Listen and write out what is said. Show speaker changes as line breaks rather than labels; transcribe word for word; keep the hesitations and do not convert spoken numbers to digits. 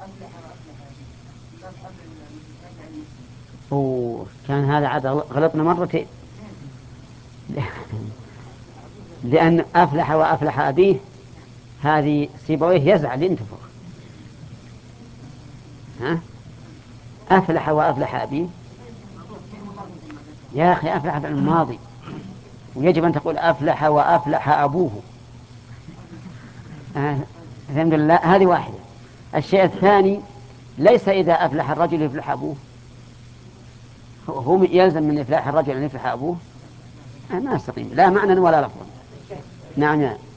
أوه كان هذا عاد غلطنا مرتين. لأن أفلح وأفلح أبيه هذه سيبويه يزعل ينتفخ. ها أفلح وأفلح أبيه يا أخي أفلح في الماضي، ويجب أن تقول أفلح وأفلح أبوه. آه، الحمد لله. هذه واحدة. الشيء الثاني ليس إذا أفلح الرجل يفلح أبوه، هو يلزم من إفلاح الرجل أن يفلح أبوه. آه، ما يستقيم لا معنى ولا لفظا. نعم.